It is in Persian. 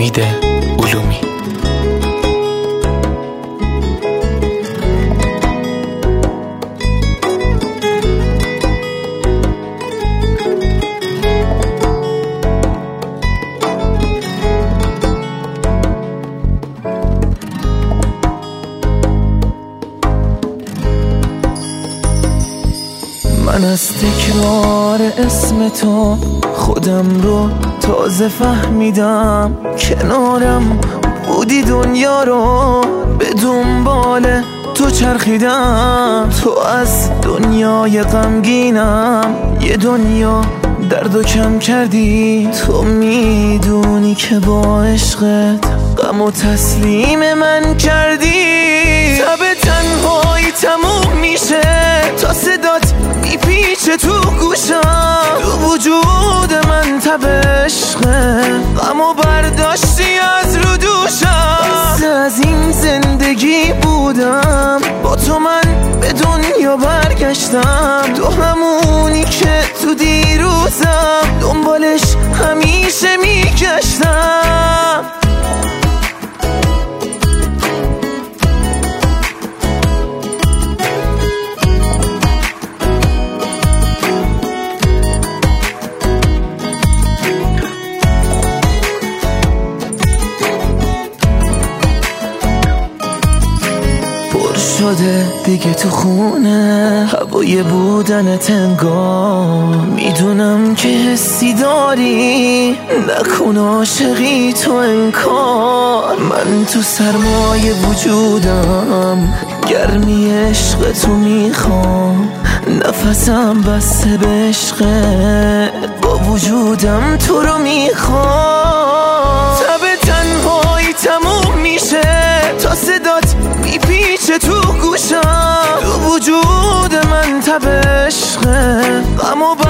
امید علومی. من از تکرار اسم تو خودم رو تازه فهمیدم، کنارم بودی دنیا رو به دنبال تو چرخیدم. تو از دنیای غمگینم یه دنیا درد و کم کردی. تو میدونی که با عشقت غم و تسلیم من کردی. شب تنهایی تموم میشه تا صدات میپیچه تو گوشم. تو وجود من تب عشقه، غم و برداشتی از رو دوشم. از این زندگی بودم با تو، من به دنیا برگشتم. تو همونی که تو دیروزم دنبالش همیشه میگشتم. شده دیگه تو خونه هوای بودنت انگار. میدونم که حسی داری، نکن عاشقی تو انکار. من تو سرمای وجودم گرمی عشق تو میخوام. نفسم بسته به عشقت، با وجودم تو رو میخوام. شب تنهایی تموم میشه تا صدات میپیچه تو گوشم. تو وجود من تب عشقه، غم و